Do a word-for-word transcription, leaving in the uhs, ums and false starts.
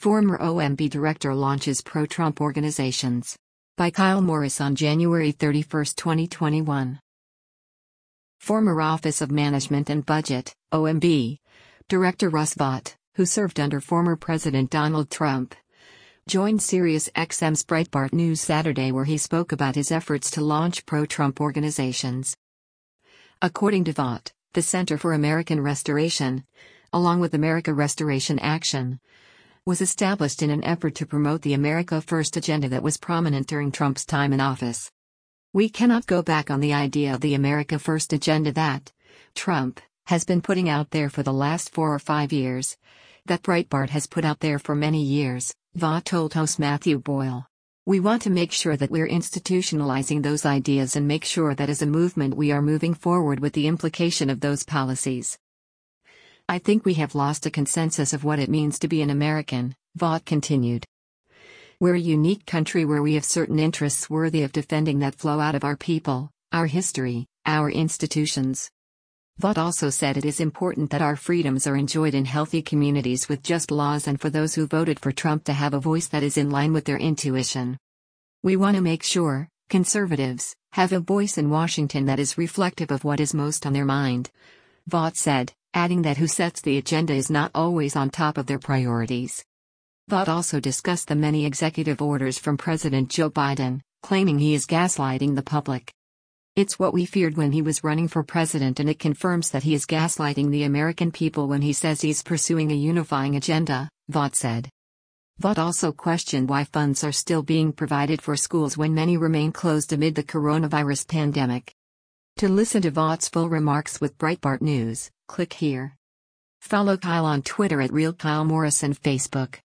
Former O M B director launches pro-Trump organizations. By Kyle Morris on January thirty-first, twenty twenty-one. Former Office of Management and Budget, O M B, Director Russ Vought, who served under former President Donald Trump, joined SiriusXM's Breitbart News Saturday, where he spoke about his efforts to launch pro-Trump organizations. According to Vought, the Center for American Restoration, along with America Restoration Action, was established in an effort to promote the America First agenda that was prominent during Trump's time in office. We cannot go back on the idea of the America First agenda that Trump has been putting out there for the last four or five years, that Breitbart has put out there for many years, Vought told host Matthew Boyle. We want to make sure that we're institutionalizing those ideas and make sure that as a movement we are moving forward with the implication of those policies. I think we have lost a consensus of what it means to be an American, Vought continued. We're a unique country where we have certain interests worthy of defending that flow out of our people, our history, our institutions. Vought also said it is important that our freedoms are enjoyed in healthy communities with just laws, and for those who voted for Trump to have a voice that is in line with their intuition. We want to make sure conservatives have a voice in Washington that is reflective of what is most on their mind, Vought said, adding that who sets the agenda is not always on top of their priorities. Vought also discussed the many executive orders from President Joe Biden, claiming he is gaslighting the public. It's what we feared when he was running for president, and it confirms that he is gaslighting the American people when he says he's pursuing a unifying agenda, Vought said. Vought also questioned why funds are still being provided for schools when many remain closed amid the coronavirus pandemic. To listen to Vaught's full remarks with Breitbart News, click here. Follow Kyle on Twitter at Real Kyle Morris and Facebook.